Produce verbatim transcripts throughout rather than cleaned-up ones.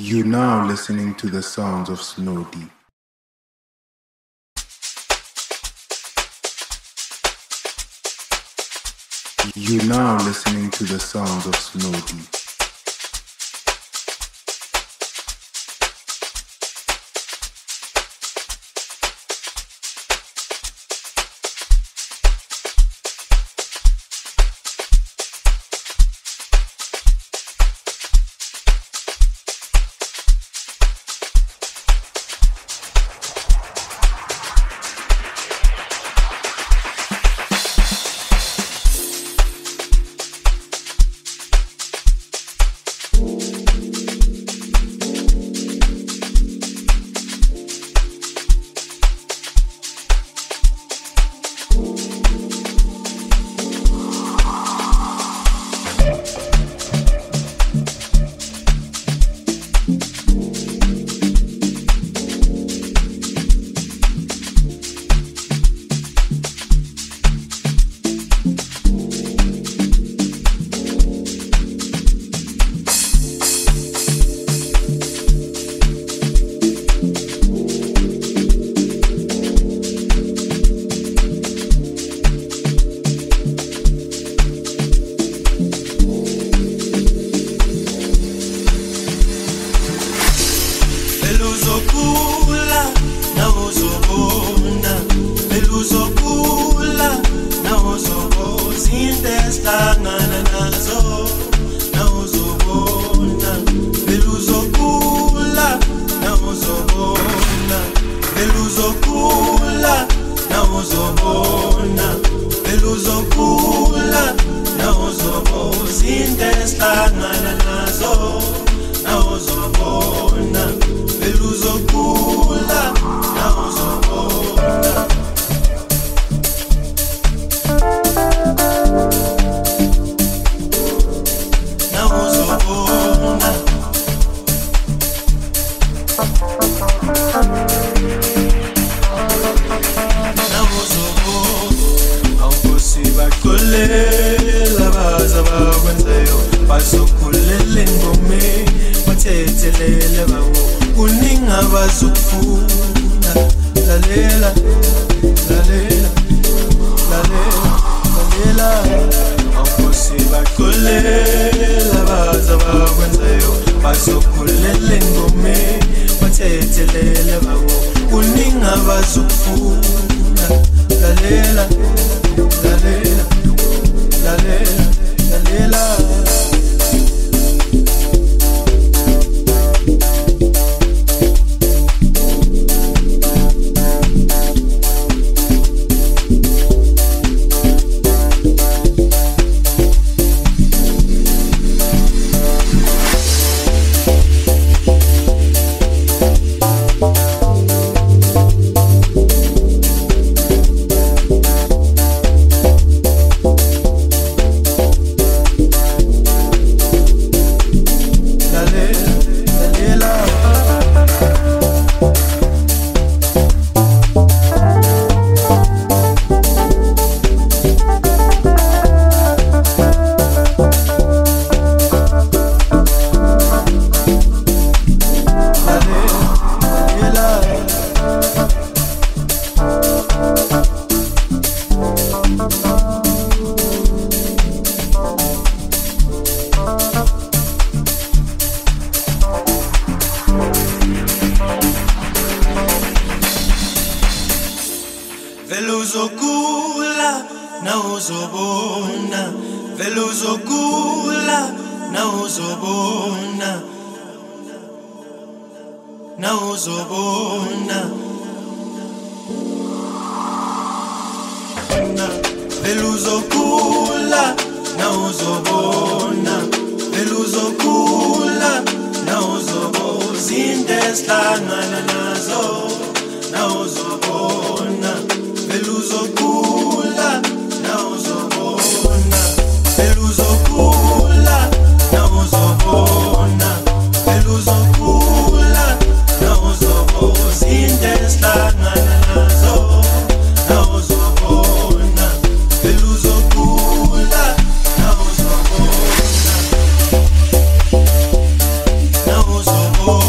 You now listening to the sounds of Snow Deep. You now listening to the sounds of Snow Deep. Now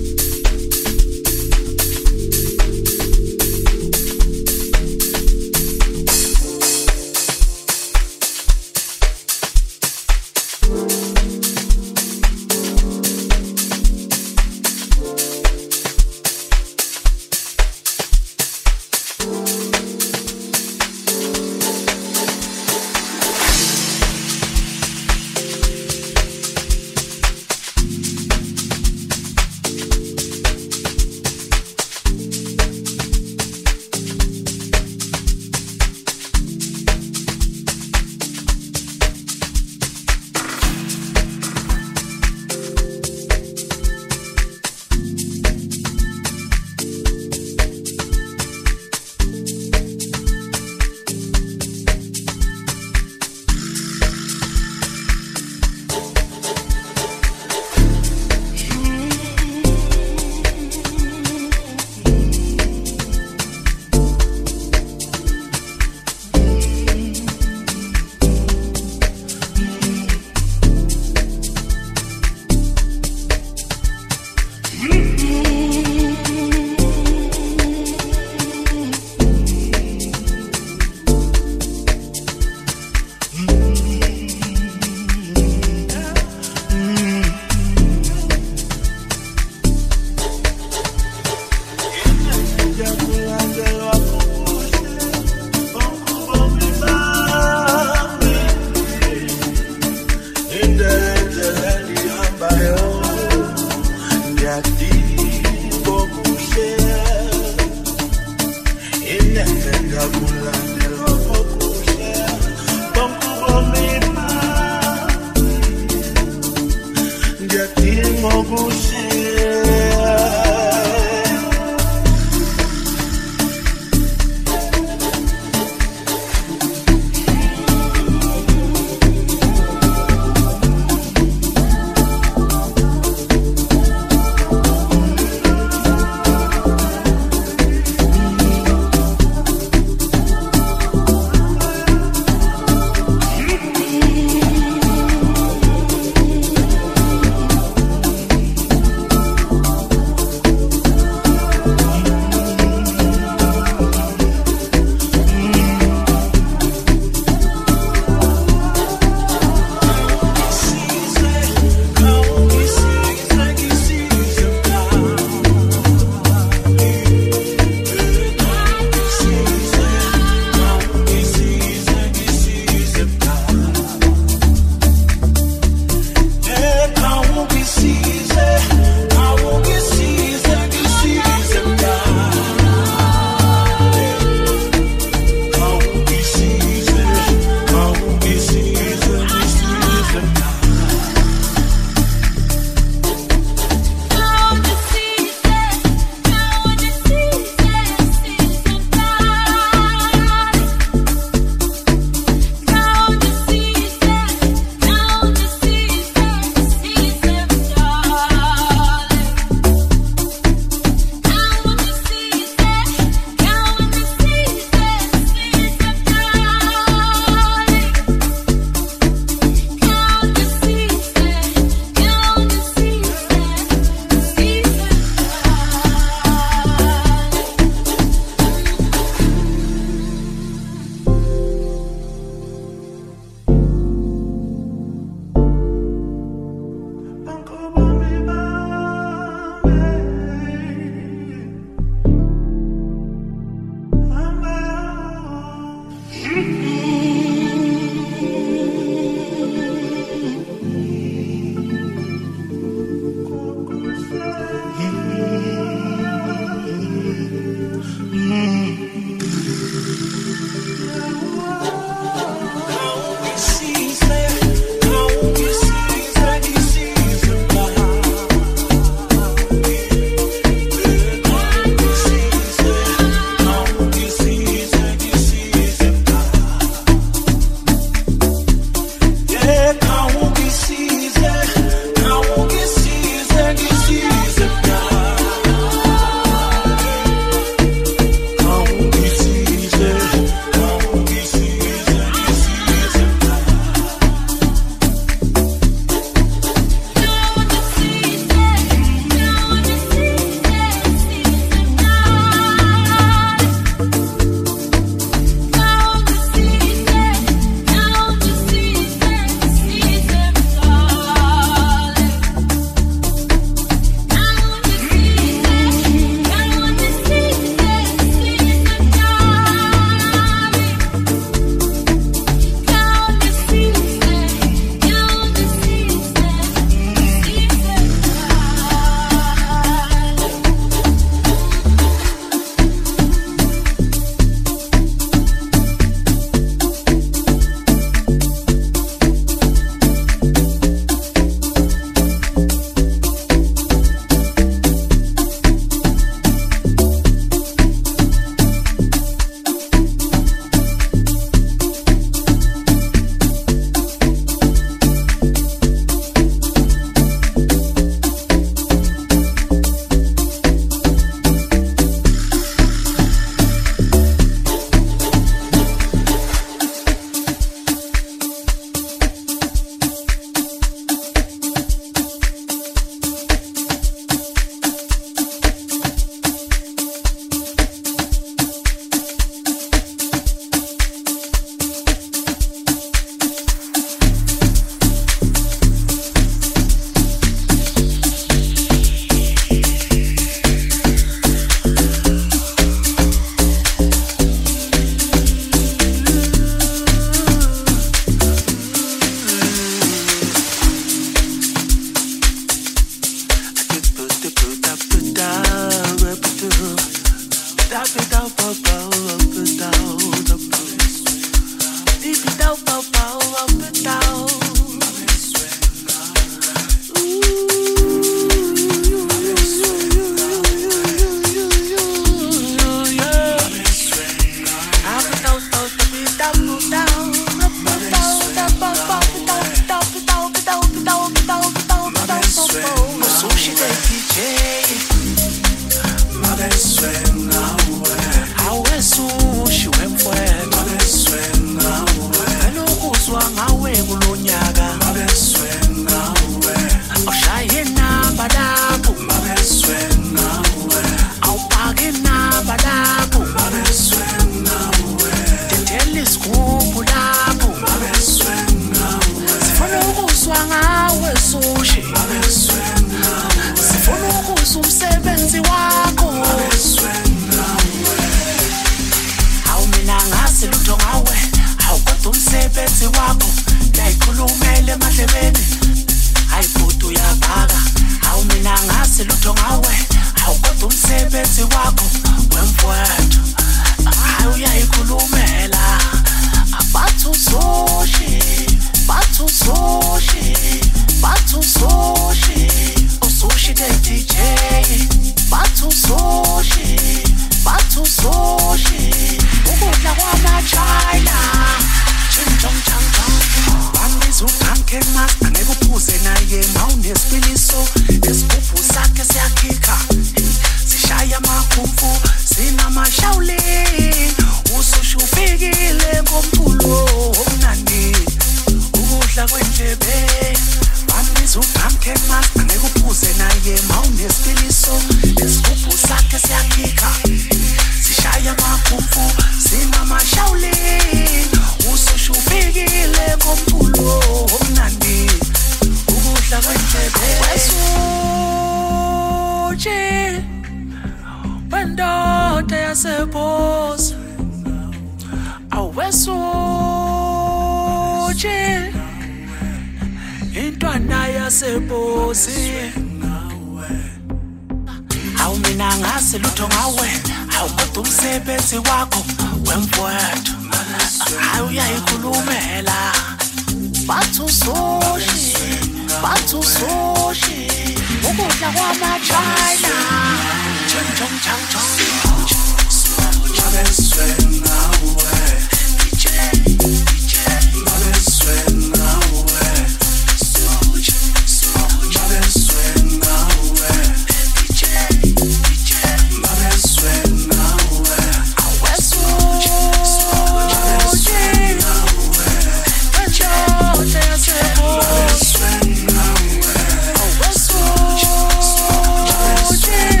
Yeah.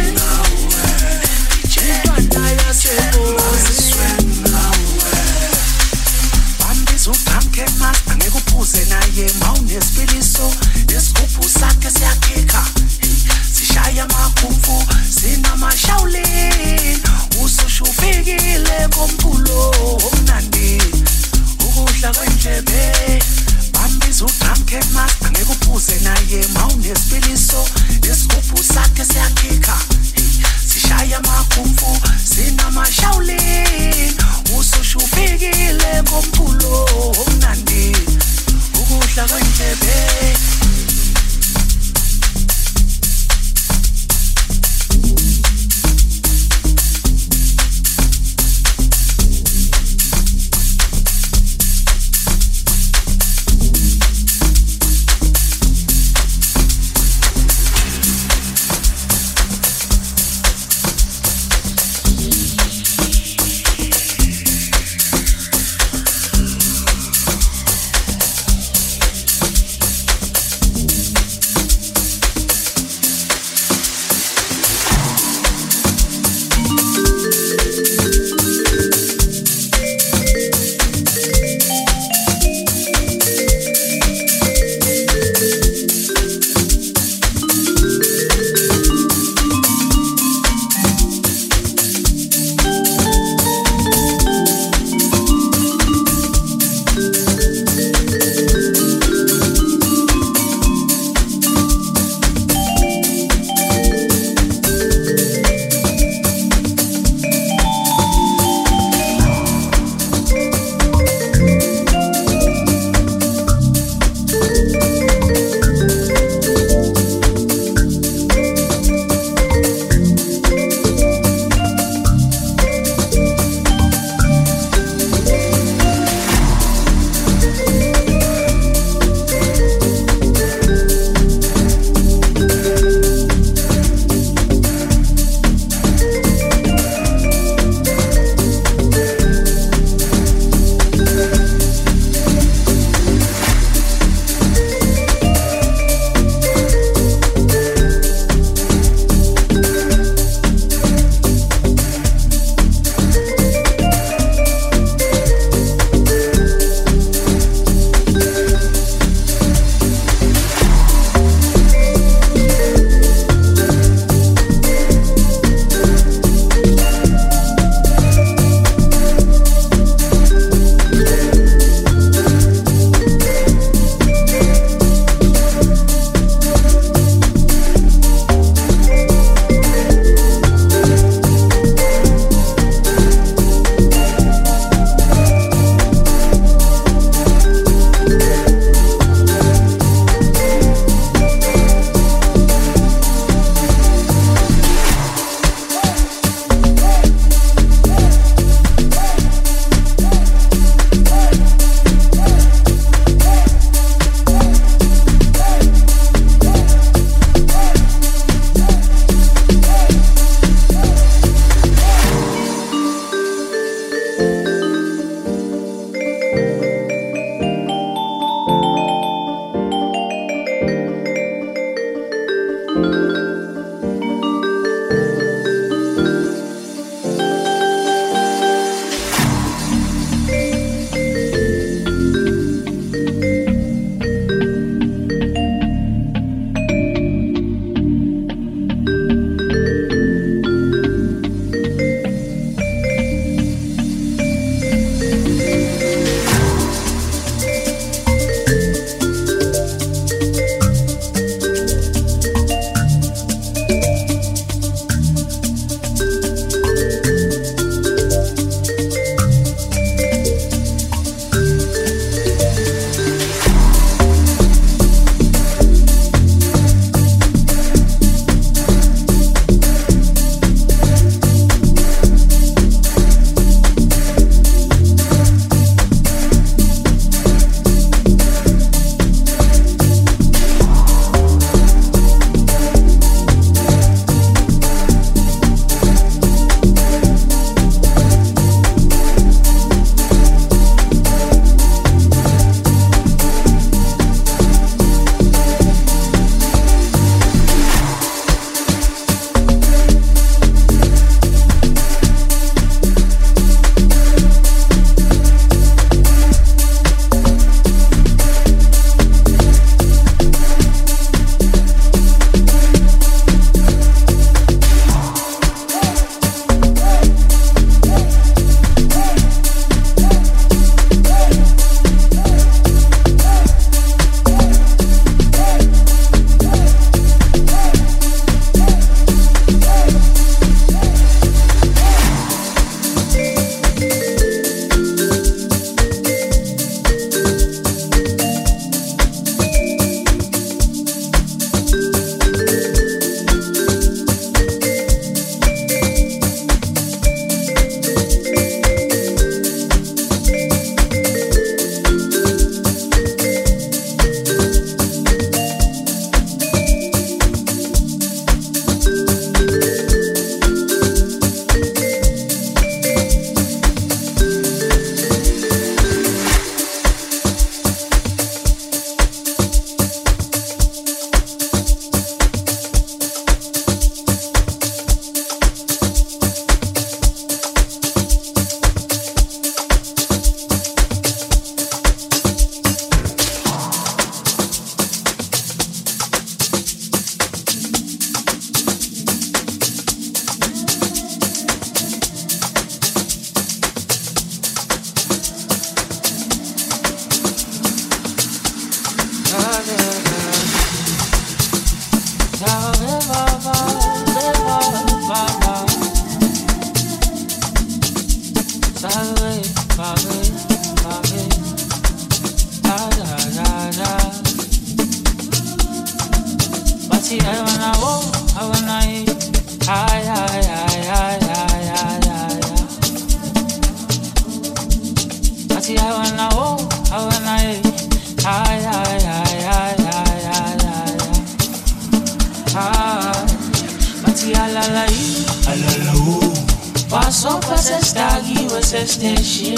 Pati alalai, Alalau, paso pa se stagi we se steshi.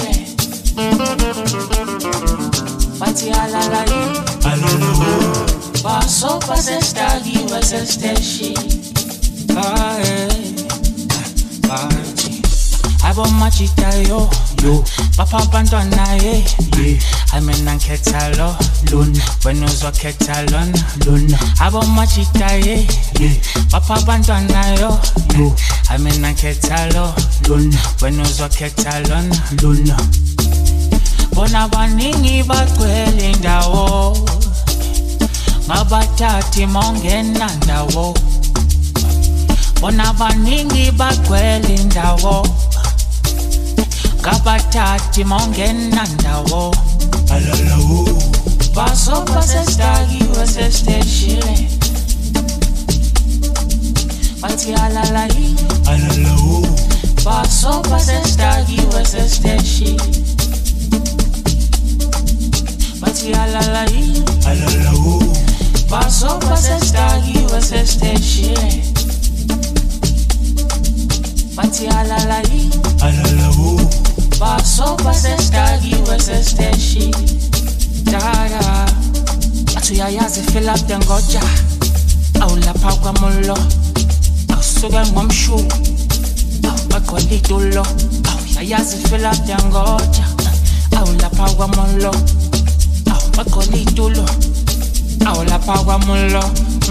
Pati alalai, alalau, paso pa se stagi we se steshi. Ae, party. Abo machita yo, yo, papa bantwana ye. ye, Amena ketalo, lun, when uzwa ketalon. lun, Abo machita ye, ye, papa bantwana yo. yo, Amena ketalo, lun, when uzwa ketalon. lun, Bona baningi bagcwele indawo, ngabathathi mongena ndawo. Bona baningi bagcwele indawo, ngabathathi mongena ndawo. alalau, Baso pase stagi wese steshile, pati alalai. alalau, Baso pase stagi wese steshi, pati alalai. alalau, Paso pa se stagi we se steshile, pati alalai. alalau, Paso pa se stagi we se steshi. Dada, atu ya yazi fill up the ngoja. Au la pagwa mulo, au suga ngomshu, au bakoli dulo. Au ya yazi fill up the ngoja. Au la pagwa mulo, au bakoli dulo. Ahora pago mulo.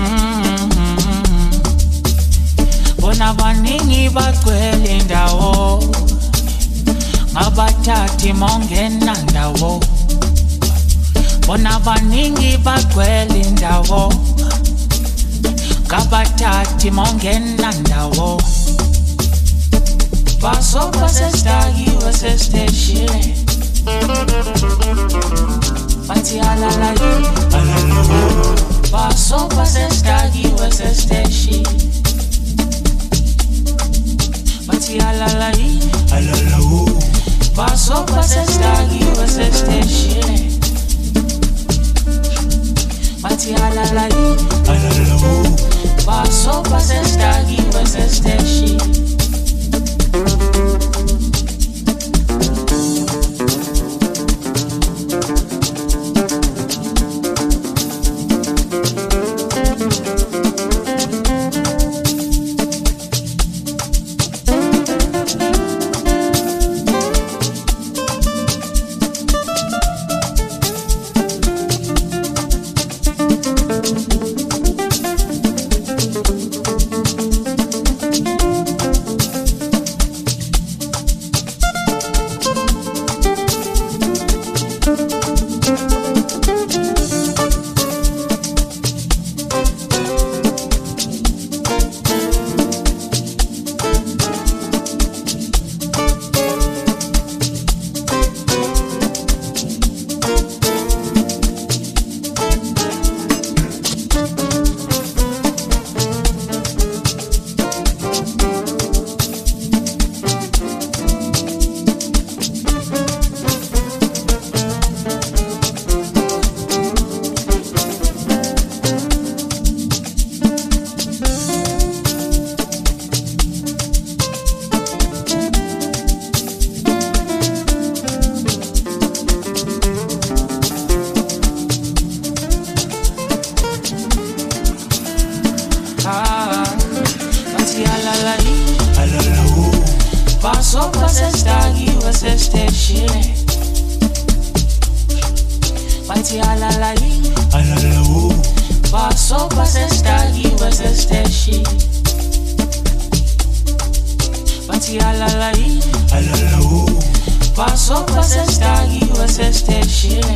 Bona baningi bagcwele indawo, ngabathathi mongena ndawo. Bona baningi bagcwele indawo, ngabathathi mongena ndawo. Paso pa se stagi we se steshile, pati alalai. alalau, Paso pa se stagi we se steshi, pati alalai. alalau, Paso pa se stagi we se steshi, pati alalai. alalau, Paso pa se stagi we se steshi. Paso pa se stagi we se steshile, pati alalai. alalau, Paso pa se stagi we se steshi, pati alalai. alalau, Paso pa se stagi we se steshile,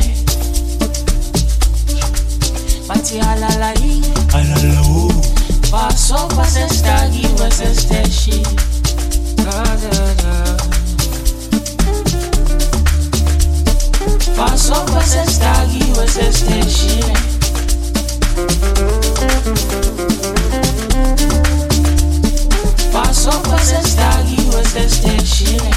pati alalai. alalau, Paso pa se stagi we se steshi. Da da da. Paso pa se stagi we se steshile, paso pa se stagi we se steshile.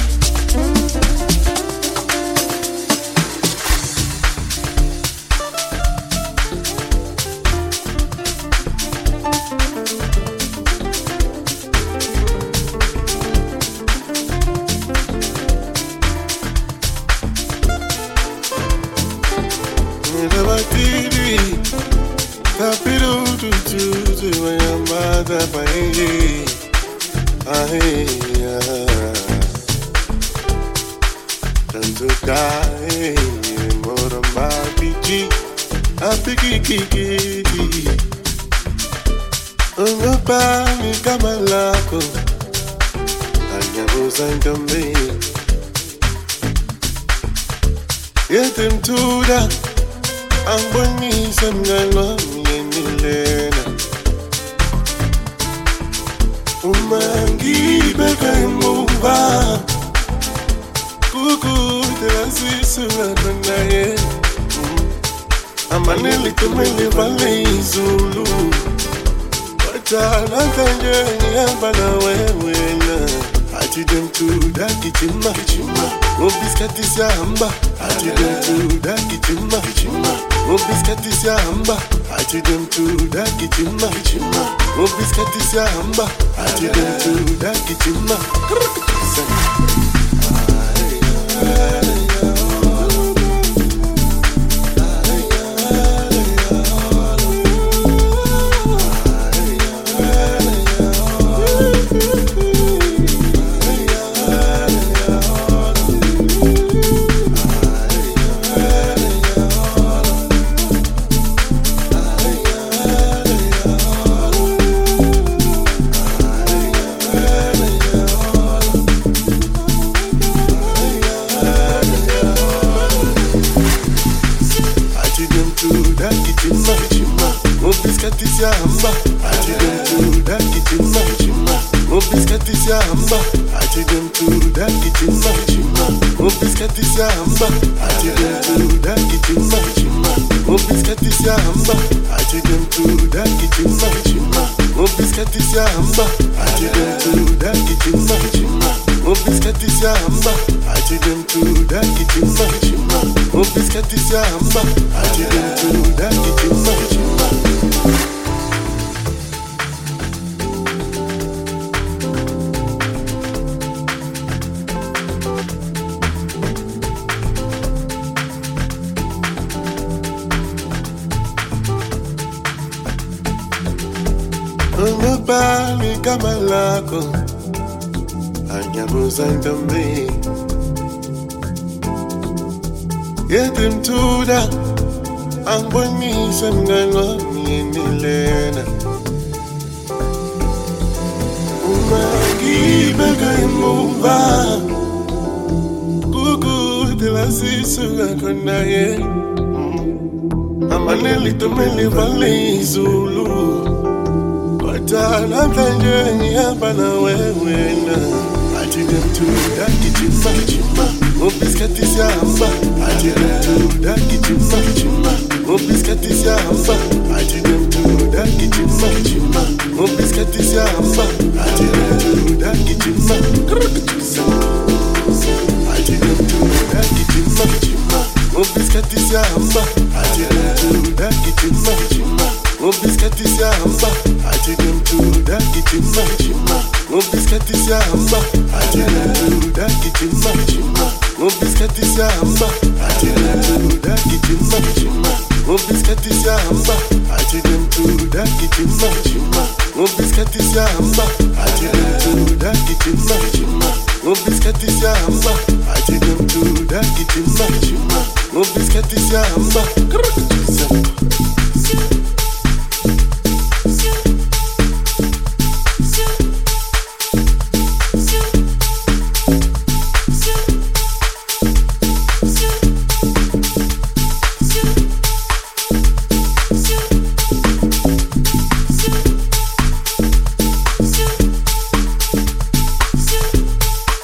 ngapa eh eh tanto dai mora mabiji apikikiki ngapa ni kama lako anyabuza ndombe yetemtuda ambonisa mngalo mienilena umangibeka emuva kukutelasisulatanaye amaneli tumele vale izulu watanakanje ngiyabana wewena ati dem tuda kichima kichima obiskati samba ati dem tuda kichima kichima obiskati samba ati dem tuda kichima kichima obiskati samba ati dem tuda kichima Samba, ati dem tuda kichima kichima. Obiskati samba, ati dem tuda kichima kichima. Obiskati samba, ati dem tuda kichima kichima. Obiskati samba, ati dem tuda kichima kichima. Obiskati samba, ati dem tuda kichima kichima. Obiskati samba, ati dem tuda kichima kichima. Obiskati samba, ati dem tuda kichima kichima. Ngabali kama lako anyabuza ndombe yetemtuda ambonisa mngalo mienilena umangibeka emuva kukutelasisulatanaye amaneli tumele vale izulu namhlanje ngiyabana wewena ati dem tuda kichima kichima obiskati samba ati dem tuda kichima kichima obiskati samba ati dem tuda kichima kichima obiskati samba ati dem tuda kichima ati dem tuda kichima kichima obiskati samba ati dem tuda kichima kichima obiskati samba ati dem tuda kichima kichima obiskati samba ati dem tuda kichima kichima obiskati samba ati dem tuda kichima kichima obiskati samba ati dem tuda kichima kichima obiskati samba ati dem tuda kichima kichima obiskati samba ati dem tuda kichima kichima obiskati samba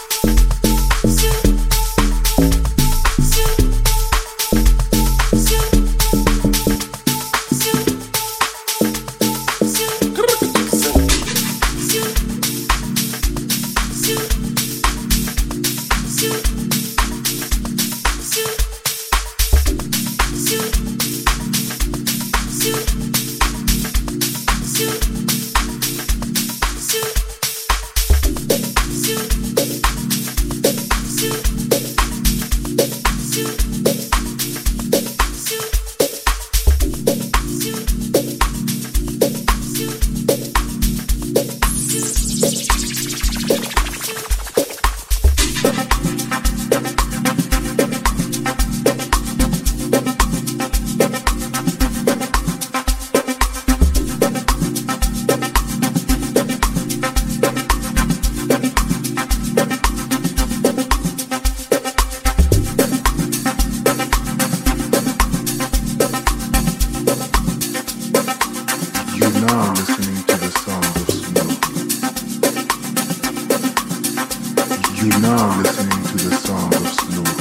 Yeah. You now listening to the sound of Snooty.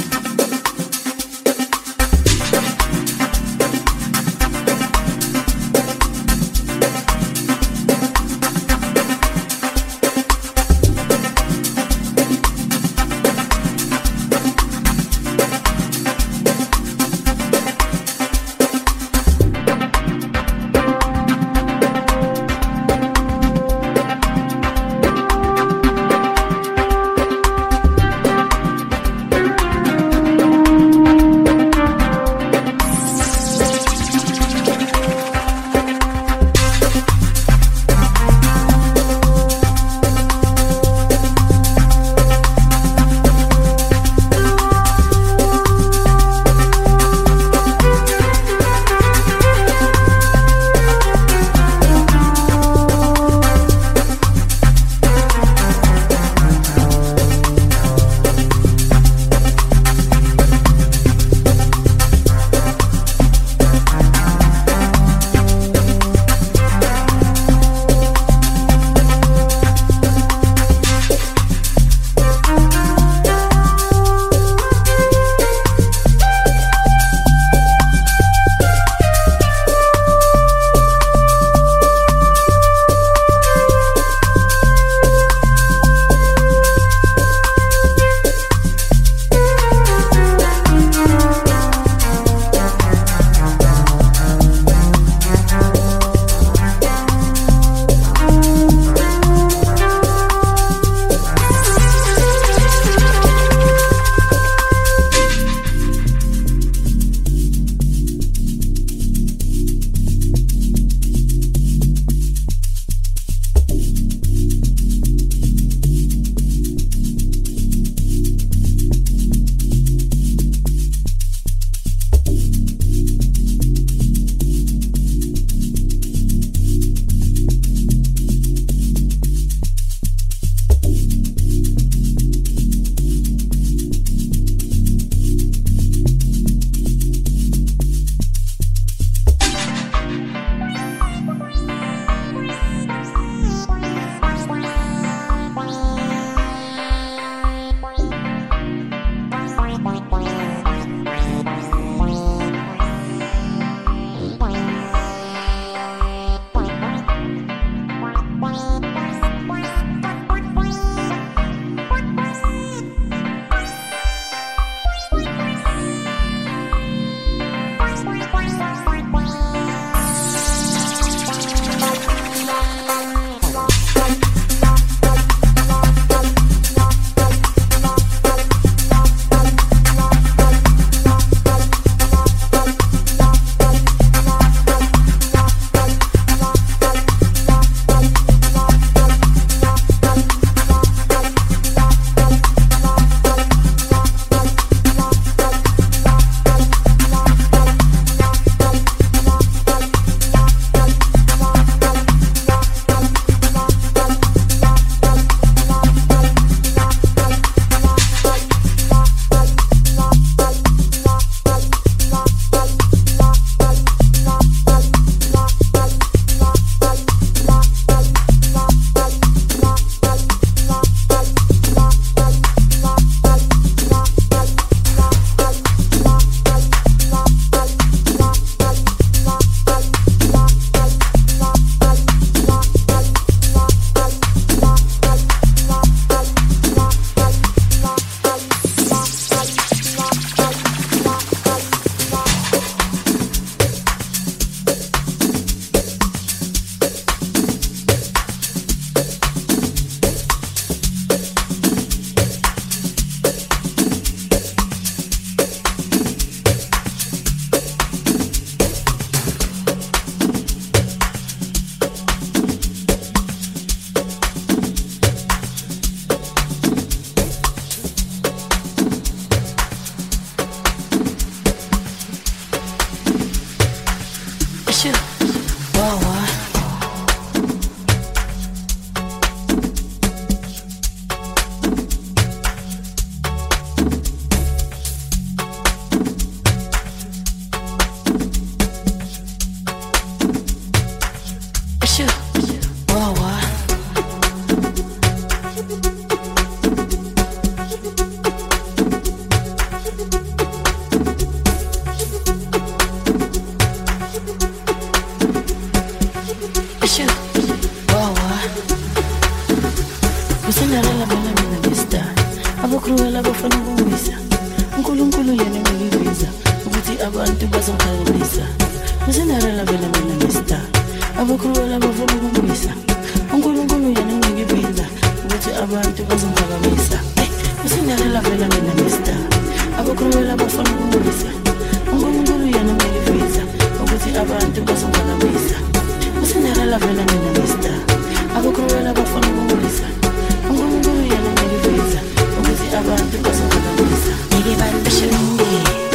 Usindarela bela mina besta abakruwela bafana ukuwisa uNkulunkulu yena ngilibiza ukuthi abantu bazongikhalisa Usindarela bela mina besta abakruwela bafana ukuwisa uNkulunkulu yena ngilibiza ukuthi abantu bazongikhalisa Usindarela bela mina besta abakruwela bafana ukuwisa uNkulunkulu yena ngilibiza ukuthi abantu bazongikhalisa Usindarela bela mina besta abakruwela bafana ukuwisa uNkulunkulu yena ngilibiza ukuthi abantu bazongikhalisa Ngeke balunge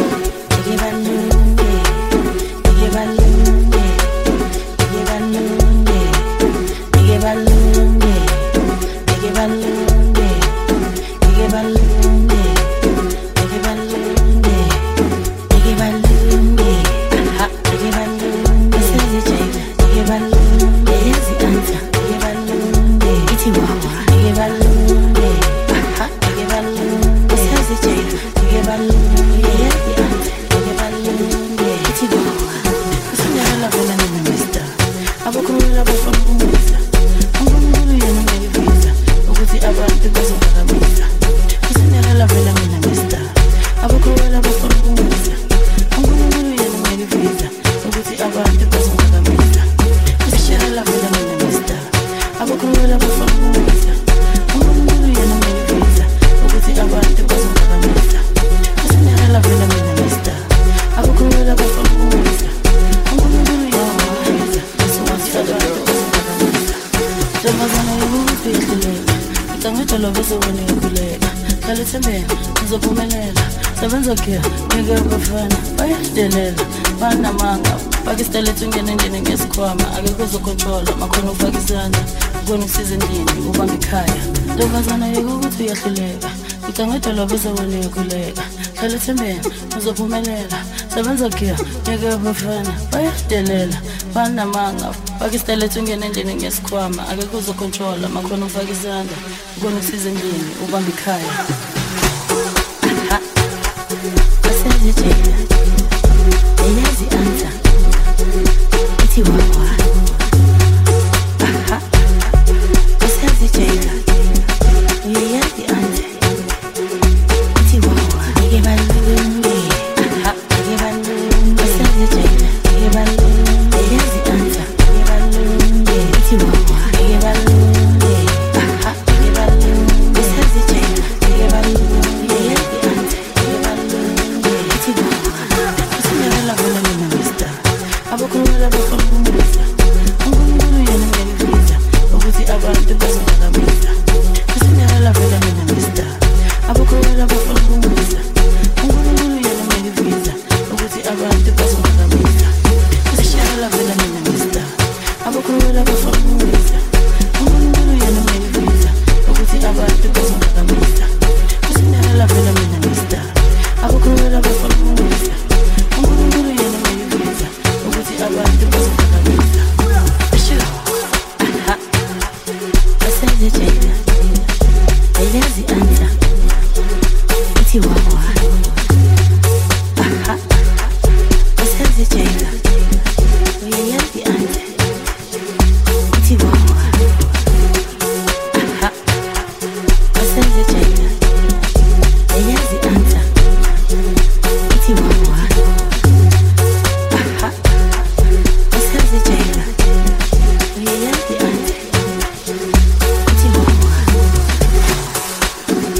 Ngeke balunge Ngeke balunge Ngeke balunge Ngeke balunge Ngeke balunge Ngeke balunge Ngeke balunge Ngeke balunge aha Ngeke balunge Sezijayela Ngeke balunge Yazi anta Ngeke balunge Ithi wawa Ngeke balunge aha Ngeke balunge Sezijayela Ngeke balunge Yazi anta Ngeke balunge Ithi wawa Usindarela bela mina mister abakruwela bafana ukuwisa uNkulunkulu yena ngilibiza ukuthi abantu bazongikhalisa Usindarela bela mina mister abakruwela bafana ukuwisa uNkulunkulu yena ngilibiza ukuthi abantu bazongikhalisa Usindarela bela mina mister abakruwela bafana ukuwisa uNkulunkulu yena ngilibiza ukuthi abantu bazongikhalisa Usindarela bela mina mister abakruwela bafana ukuwisa uNkulunkulu yena ngilibiza ukuthi abantu bazongikhalisa Jamazana yokuthi uyahluleka Ngicangela bese wena uyakhuleka Hlala ethembeni uzophumelela Sebenza kia ngeke ubafana bayadelela banamanga Pakistele tungene njene ngesikhwama Akekho uzocontrola makhono ufaka isandla Ukona usize endlini ubanga ekhaya Jamazana yokuthi uyahluleka Ngicangela bese wena uyakhuleka Hlala ethembeni uzophumelela Sebenza kia ngeke ubafana bayadelela banamanga Pakistele tungene njene ngesikhwama Akekho uzocontrola makhono ufaka isandla Ukona usize endlini ubanga ekhaya Asezijayela Yazi anta Ithi wawa aha Asezijayela Yazi anta Ithi wawa Ngeke balunge aha Ngeke balunge Asezijayela Ngeke balunge Yazi anta Ngeke balunge Ithi wawa Ngeke balunge aha Ngeke balunge Asezijayela Ngeke balunge Yazi anta Ngeke balunge Ithi wawa Usindarela bela mina mister abakruwela bafana ukuwisa uNkulunkulu yena ngilibiza ukuthi abantu bazongikhalisa Usindarela bela mina mister abakruwela bafana ukuwisa uNkulunkulu yena ngilibiza ukuthi abantu bazongikhalisa Usindarela bela mina mister abakruwela bafana ukuwisa uNkulunkulu yena ngilibiza ukuthi abantu bazongikhalisa Usindarela bela mina mister abakruwela bafana ukuwisa uNkulunkulu yena ngilibiza ukuthi abantu bazongikhalisa Ashilo aha Asezijayela Yazi anta Ithi wawa aha Asezijayela Yazi anta Ithi wawa aha Asezijayela Yazi anta Ithi wawa aha Asezijayela Yazi anta Ithi wawa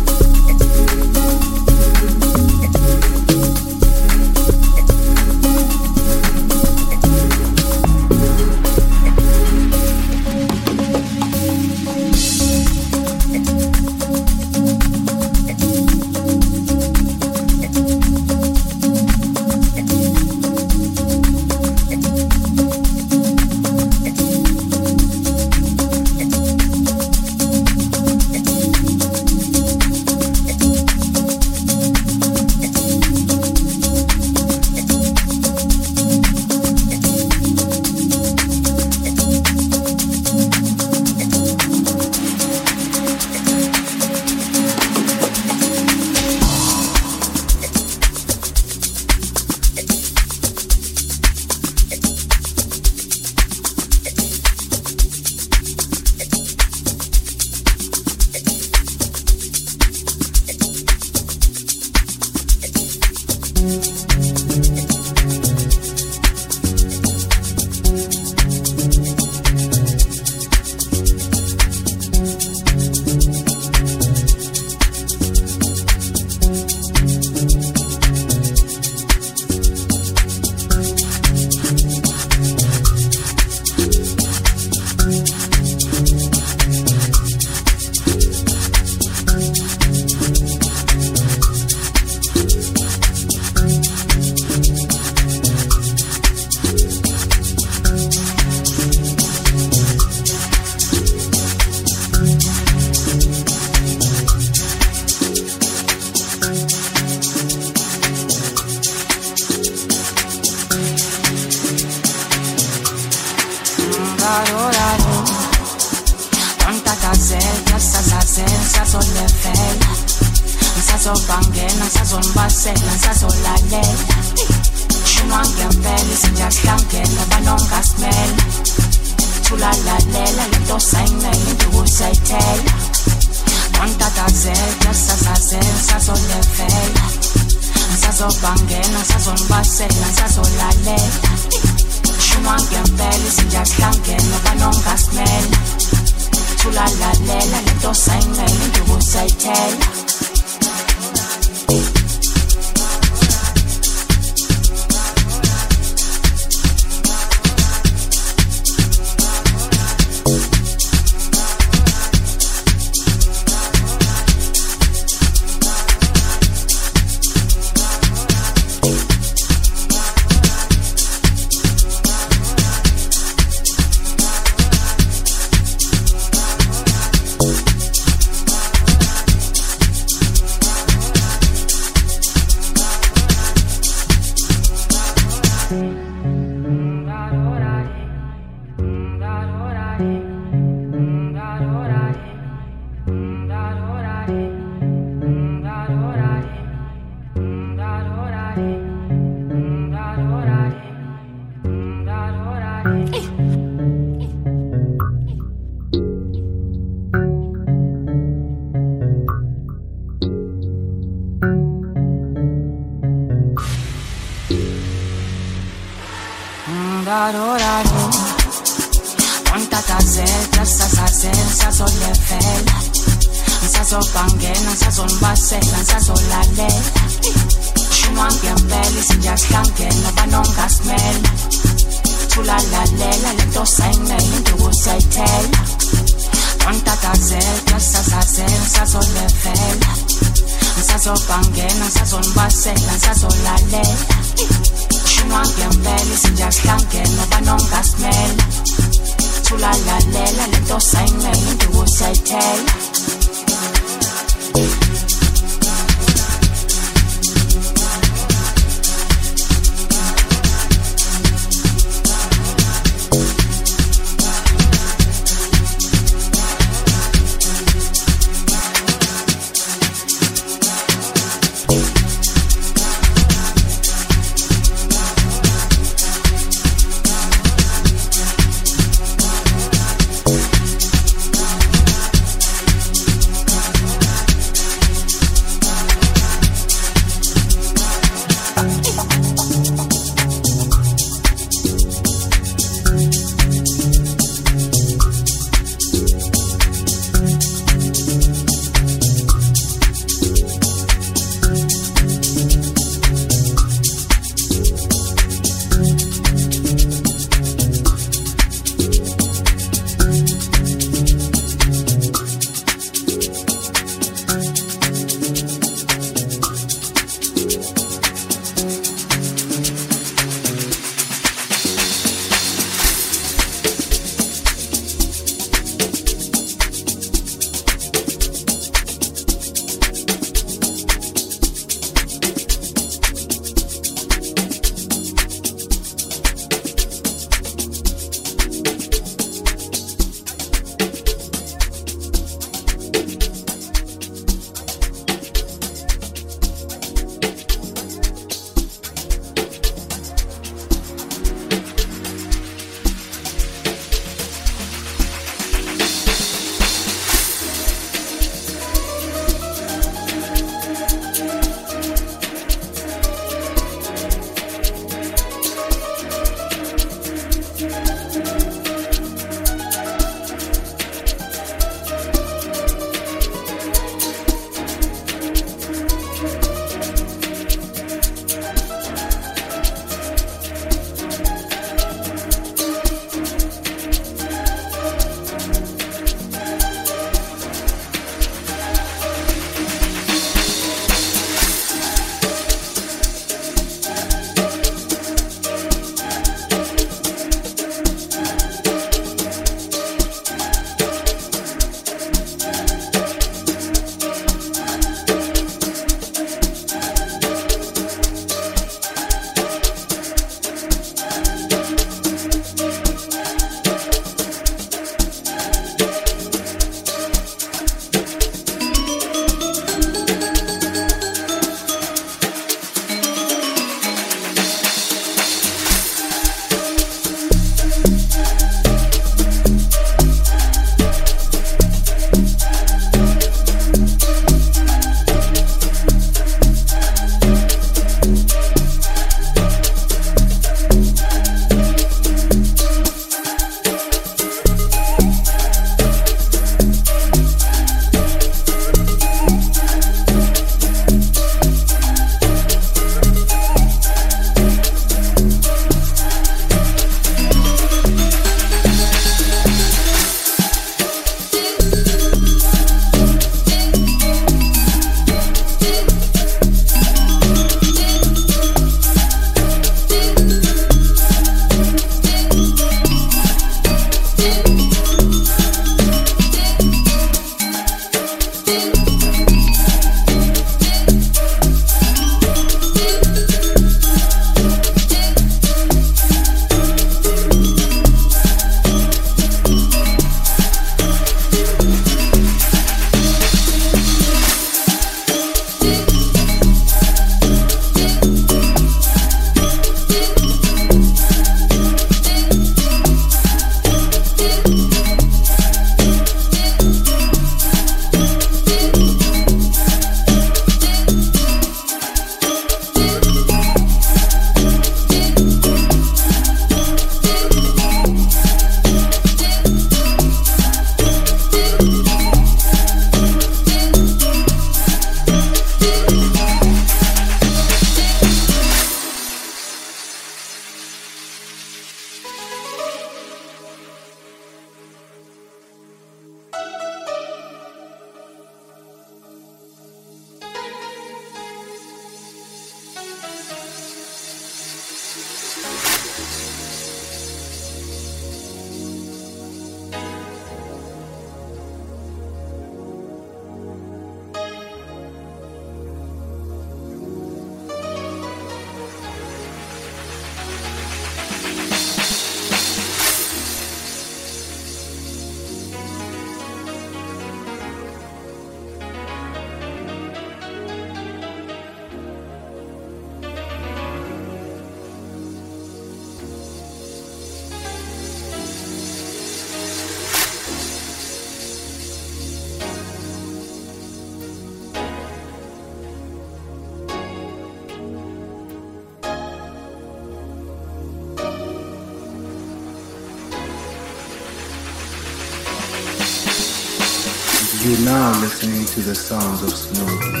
You're now listening to the sounds of Snowden.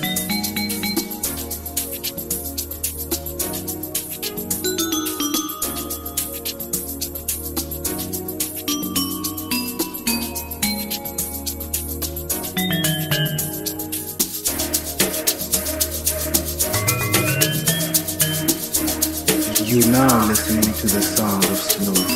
You're now listening to the sound of Snowden.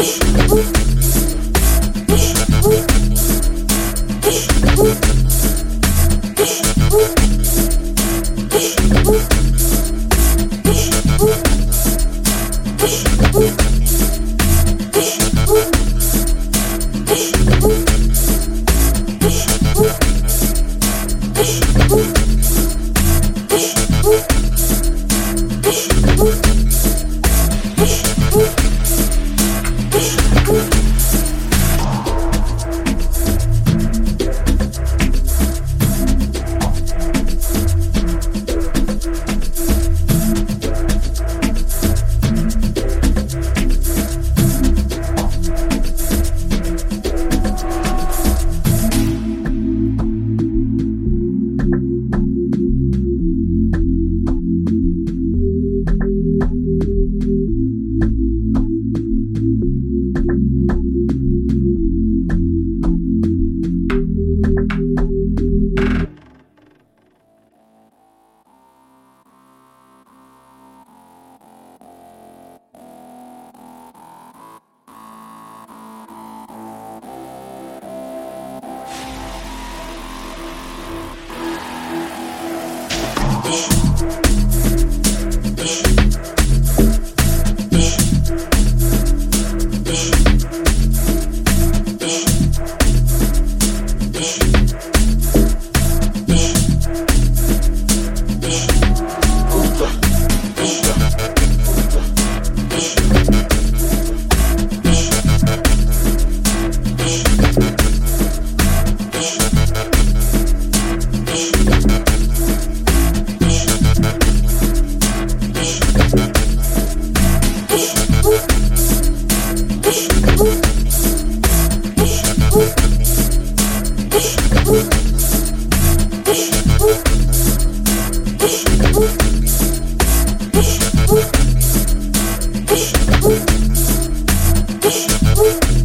Woo!